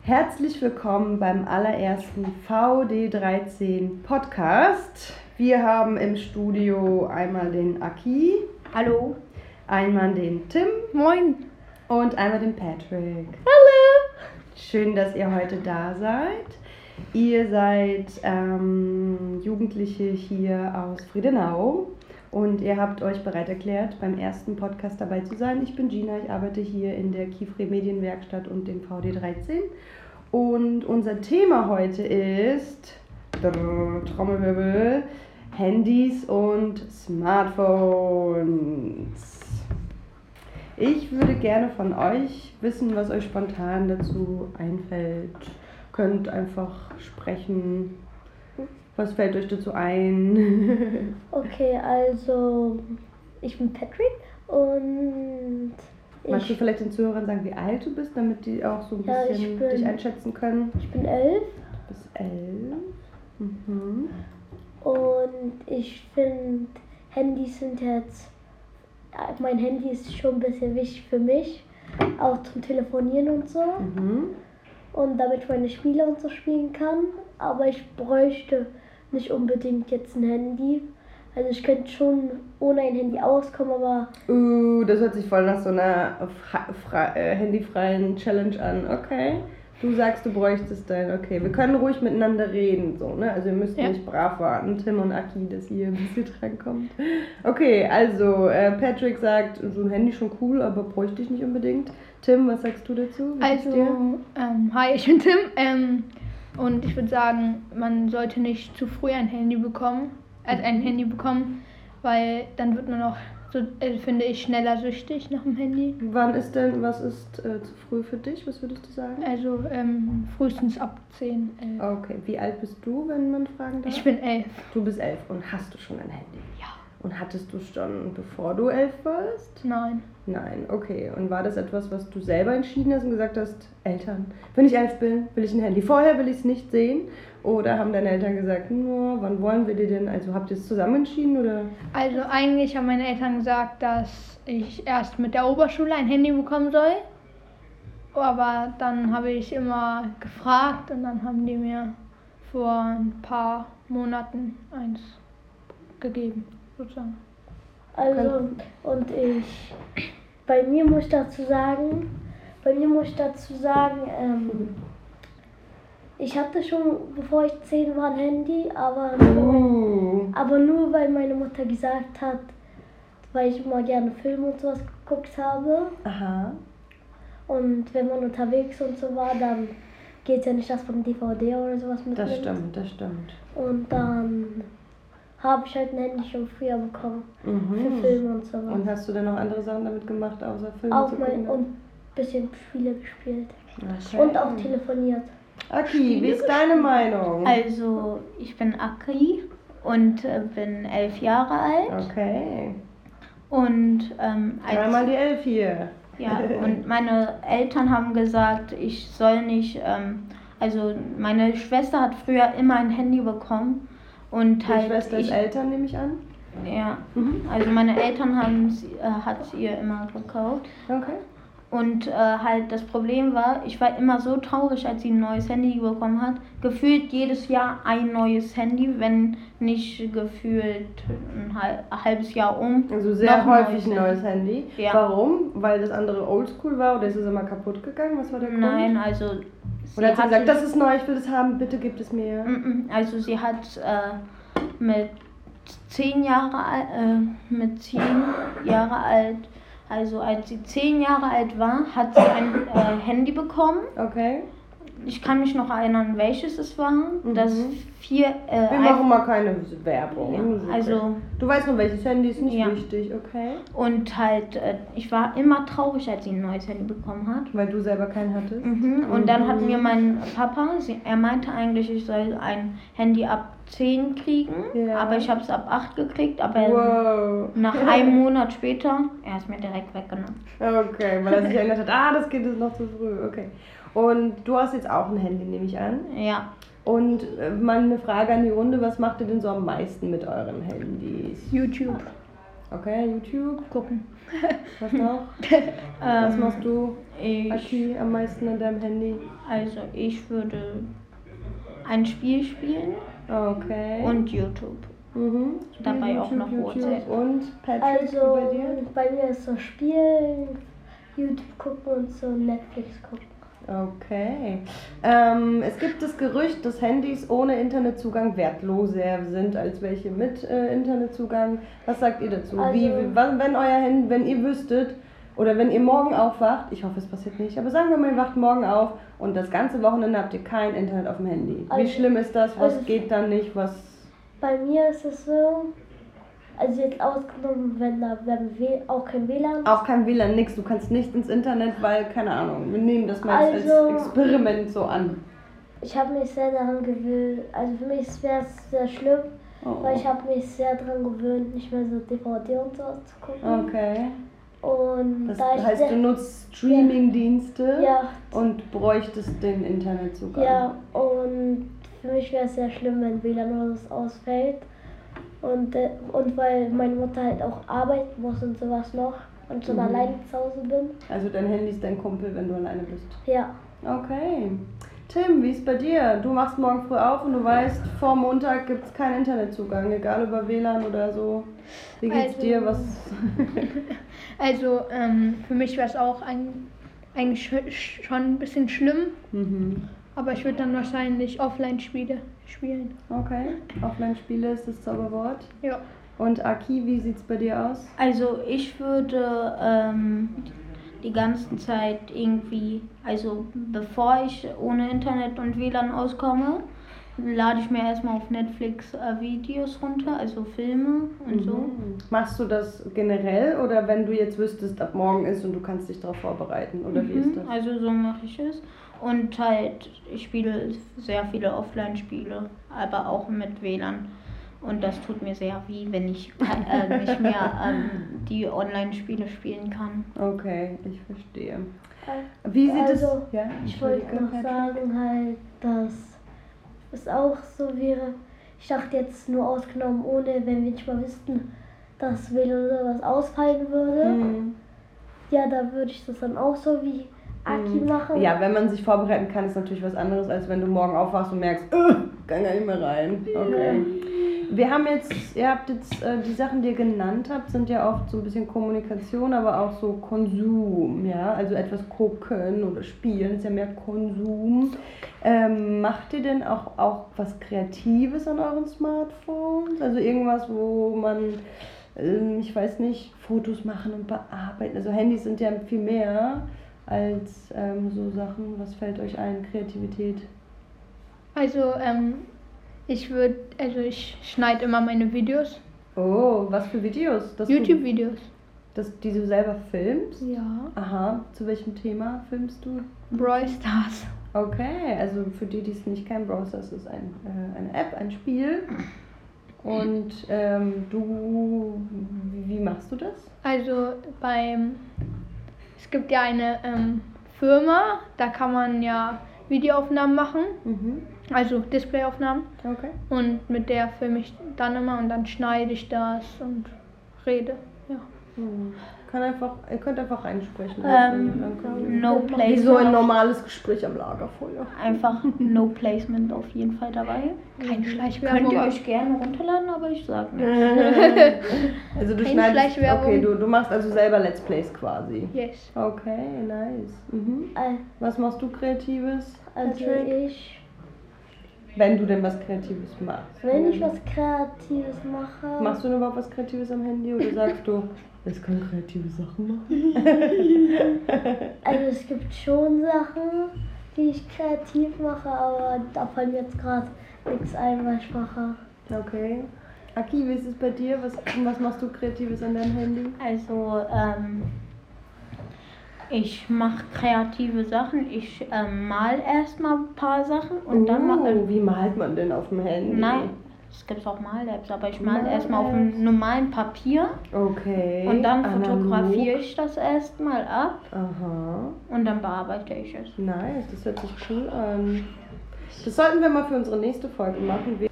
Herzlich willkommen beim allerersten VD13 Podcast. Wir haben im Studio einmal den Aki. Hallo. Einmal den Tim. Moin. Und einmal den Patrick. Hallo. Schön, dass ihr heute da seid. Ihr seid Jugendliche hier aus Friedenau und ihr habt euch bereit erklärt, beim ersten Podcast dabei zu sein. Ich bin Gina, ich arbeite hier in der Kifre Medienwerkstatt und dem VD13. Und unser Thema heute ist, Trommelwirbel, Handys und Smartphones. Ich würde gerne von euch wissen, was euch spontan dazu einfällt. Könnt einfach sprechen. Was fällt euch dazu ein? Okay, also ich bin Patrick und Magst du vielleicht den Zuhörern sagen, wie alt du bist, damit die auch so ein bisschen dich einschätzen können? Ich bin 11. Du bist 11. Mhm. Und ich finde, Handys sind jetzt, mein Handy ist schon ein bisschen wichtig für mich, auch zum Telefonieren und so. Mhm. Und damit ich meine Spiele und so spielen kann. Aber ich bräuchte nicht unbedingt jetzt ein Handy. Also ich könnte schon ohne ein Handy auskommen, aber... Das hört sich voll nach so einer handyfreien Challenge an. Okay. Du sagst, du bräuchtest dein. Okay, wir können ruhig miteinander reden, so, ne? Also ihr müsst nicht brav warten, Tim und Aki, dass ihr ein bisschen drankommt. Okay, also Patrick sagt, so ein Handy schon cool, aber bräuchte ich nicht unbedingt. Tim, was sagst du dazu? Hi, ich bin Tim. Und ich würde sagen, man sollte nicht zu früh ein Handy bekommen, weil dann wird man auch, so finde ich, schneller süchtig nach dem Handy. Was ist zu früh für dich? Was würdest du sagen? Also frühestens ab 10, 11. Okay, wie alt bist du, wenn man fragen darf? Ich bin 11. Du bist 11 und hast du schon ein Handy? Ja. Und hattest du schon, bevor du 11 warst? Nein. Nein, okay. Und war das etwas, was du selber entschieden hast und gesagt hast, Eltern, wenn ich 11 bin, will ich ein Handy. Vorher will ich es nicht sehen. Oder haben deine Eltern gesagt, nur, wann wollen wir dir denn? Also habt ihr es zusammen entschieden oder? Also eigentlich haben meine Eltern gesagt, dass ich erst mit der Oberschule ein Handy bekommen soll. Aber dann habe ich immer gefragt und dann haben die mir vor ein paar Monaten eins gegeben, sozusagen. Also, und bei mir muss ich dazu sagen, ich hatte schon, bevor ich 10 war, ein Handy, aber nur weil meine Mutter gesagt hat, weil ich immer gerne Filme und sowas geguckt habe. Aha. Und wenn man unterwegs und so war, dann geht es ja nicht, dass man DVD oder sowas mitnimmt. Das stimmt. Und dann habe ich halt ein Handy schon früher bekommen. Für Filme und sowas. Und hast du denn noch andere Sachen damit gemacht, außer Filme auch zu gucken? und ein bisschen Spiele gespielt. Okay. Und auch telefoniert. Aki, wie ist deine Meinung? Also, ich bin Aki und bin 11 Jahre alt. Okay. Und Einmal die 11 hier. Ja, und meine Eltern haben gesagt, ich soll nicht, also meine Schwester hat früher immer ein Handy bekommen. Und Die halt Schwester ist Eltern, nehme ich an? Ja, also meine Eltern hat es ihr immer gekauft. Okay. Und halt das Problem war, ich war immer so traurig, als sie ein neues Handy bekommen hat. Gefühlt jedes Jahr ein neues Handy, wenn nicht gefühlt ein halbes Jahr um. Also sehr häufig ein neues Handy. Ja. Warum? Weil das andere oldschool war oder ist es immer kaputt gegangen? Was war der Grund? Nein, also Oder hat sie gesagt, das ist neu, ich will das haben, bitte gib es mir. Also sie hat mit 10 Jahre alt, also als sie 10 Jahre alt war, hat sie ein Handy bekommen. Okay. Ich kann mich noch erinnern, welches es war. Das Wir machen mal keine Werbung. Ja, also, du weißt nur, welches Handy ist nicht wichtig, okay? Und halt, ich war immer traurig, als sie ein neues Handy bekommen hat. Weil du selber keinen hattest? Und dann hat mir mein Papa, er meinte eigentlich, ich soll ein Handy ab 10 kriegen, aber ich habe es ab 8 gekriegt, aber nach einem Monat später, er hat es mir direkt weggenommen. Okay, weil er sich erinnert hat, das Kind ist noch zu früh, okay. Und du hast jetzt auch ein Handy, nehme ich an? Ja. Und mal eine Frage an die Runde, was macht ihr denn so am meisten mit euren Handys? YouTube. Okay, YouTube. Gucken. Was noch? Was machst du, Aki, am meisten an deinem Handy? Also ich würde ein Spiel spielen und YouTube. Dabei auch noch WhatsApp. Und Patrick, Also bei dir? bei mir ist so Spielen, YouTube gucken und so Netflix gucken. Okay. Es gibt das Gerücht, dass Handys ohne Internetzugang wertloser sind als welche mit Internetzugang. Was sagt ihr dazu? Also, wenn ihr wüsstet oder wenn ihr morgen aufwacht, ich hoffe es passiert nicht, aber sagen wir mal, ihr wacht morgen auf und das ganze Wochenende habt ihr kein Internet auf dem Handy. Wie Also, schlimm ist das? Was geht dann nicht? Was? Bei mir ist es so, also jetzt ausgenommen, wenn auch kein WLAN ist. Auch kein WLAN, nix. Du kannst nicht ins Internet, weil, keine Ahnung, wir nehmen das mal als Experiment so an. Ich habe mich sehr daran gewöhnt, also für mich wäre es sehr schlimm, weil ich habe mich sehr daran gewöhnt, nicht mehr so DVD und sowas zu gucken. Okay. Und Das da ich heißt, du nutzt Streaming-Dienste Ja. und bräuchtest den Internetzugang. Ja, und für mich wäre es sehr schlimm, wenn WLAN oder so ausfällt. Und weil meine Mutter halt auch arbeiten muss und sowas noch und schon alleine zu Hause bin. Also dein Handy ist dein Kumpel, wenn du alleine bist. Ja. Okay. Tim, wie ist bei dir? Du machst morgen früh auf und du weißt, vor Montag gibt es keinen Internetzugang, egal über WLAN oder so. Wie geht's dir? Was? Also für mich wäre es auch eigentlich schon ein bisschen schlimm, aber ich würde dann wahrscheinlich Offline-Spiele spielen. Okay, Offline-Spiele ist das Zauberwort. Ja. Und Aki, wie sieht's bei dir aus? Also ich würde die ganze Zeit irgendwie, also bevor ich ohne Internet und WLAN auskomme, lade ich mir erstmal auf Netflix Videos runter, also Filme und so. Machst du das generell oder wenn du jetzt wüsstest, ab morgen ist und du kannst dich darauf vorbereiten? Oder wie ist das? Also so mache ich es. Und halt, ich spiele sehr viele Offline-Spiele, aber auch mit WLAN. Und das tut mir sehr weh, wenn ich nicht mehr die Online-Spiele spielen kann. Okay, ich verstehe. Wie sieht es? Ja, ich wollte noch sagen halt, dass es auch so wäre. Ich dachte jetzt nur ausgenommen, ohne, wenn wir nicht mal wüssten, dass WLAN oder was ausfallen würde. Ja, da würde ich das dann auch so wie Aki machen. Ja, wenn man sich vorbereiten kann, ist natürlich was anderes, als wenn du morgen aufwachst und merkst, kann gar nicht mehr rein. Okay. Wir haben jetzt, ihr habt jetzt, die Sachen, die ihr genannt habt, sind ja oft so ein bisschen Kommunikation, aber auch so Konsum, ja, also etwas gucken oder spielen, ist ja mehr Konsum. Macht ihr denn auch was Kreatives an euren Smartphones? Also irgendwas, wo man, ich weiß nicht, Fotos machen und bearbeiten, also Handys sind ja viel mehr als so Sachen. Was fällt euch ein? Kreativität? Also ich schneide immer meine Videos. Oh, was für Videos? YouTube-Videos. Die du selber filmst? Ja. Aha, zu welchem Thema filmst du? Brawl Stars. Okay, also für die es nicht kennen, Brawl Stars ist eine App, ein Spiel. Und wie machst du das? Also es gibt ja eine Firma, da kann man ja Videoaufnahmen machen, also Displayaufnahmen. Okay. Und mit der filme ich dann immer und dann schneide ich das und rede. Ja. Ihr könnt einfach reinsprechen. No Wie Placement. so ein normales Gespräch am Lagerfeuer. Einfach No Placement auf jeden Fall dabei. Keine Schleichwerbung. Könnt ihr euch gerne runterladen, aber ich sag nicht. Also du Keine schneidest, Schleichwerbung. okay, du machst also selber Let's Plays quasi. Yes. Okay, nice. Was machst du Kreatives? Also Patrick? Wenn du denn was Kreatives machst. Wenn ich was Kreatives mache. Machst du denn überhaupt was Kreatives am Handy oder sagst du, ich kann kreative Sachen machen? Also es gibt schon Sachen, die ich kreativ mache, aber da fällt mir jetzt gerade nichts ein, was ich mache. Okay. Aki, wie ist es bei dir? Was machst du Kreatives an deinem Handy? Also, ich mache kreative Sachen. Ich mal erstmal ein paar Sachen und dann mache Wie malt man denn auf dem Handy? Nein, es gibt auch Mal-Apps, aber ich male erstmal auf einem normalen Papier. Okay. Und dann analog. fotografiere ich das erstmal ab Aha. und dann bearbeite ich es. Nice, das hört sich cool an. Das sollten wir mal für unsere nächste Folge machen.